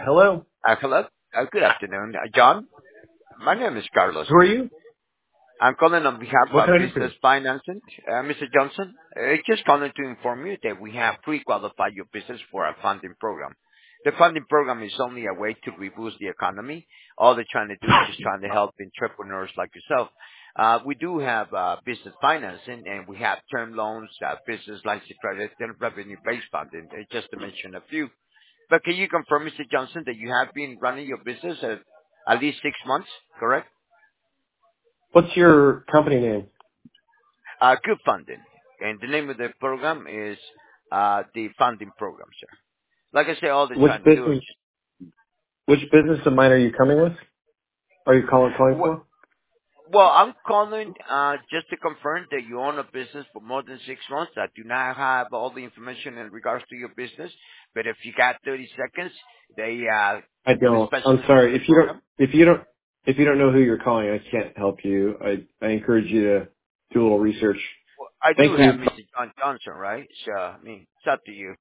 Hello. Hello. Good afternoon. John, my name is Carlos. Who are you? I'm calling on behalf What of can I do for Business you? Financing. Mr. Johnson, just calling to inform you that we have pre-qualified your business for a funding program. The funding program is only a way to reboost the economy. All they're trying to do is just trying to help entrepreneurs like yourself. We do have business financing, and we have term loans, business lines of credit, and revenue-based funding, just to mention a few. But can you confirm, Mr. Johnson, that you have been running your business at least 6 months, correct? What's your company name? Good funding. And the name of the program is the funding program, sir. Like I say, all they're Which trying to do is business? Which business of mine are you coming with? Are you calling well, for? well, I'm calling just to confirm that you own a business for more than 6 months. I do not have all the information in regards to your business, but if you got 30 seconds, they I the don't. I'm specialist in sorry. the If you don't, program. if you don't, if you don't know who you're calling, I can't help you. I encourage you to do a little research. I do Thank have you. Mr. John Johnson, right? So, I mean, it's up to you.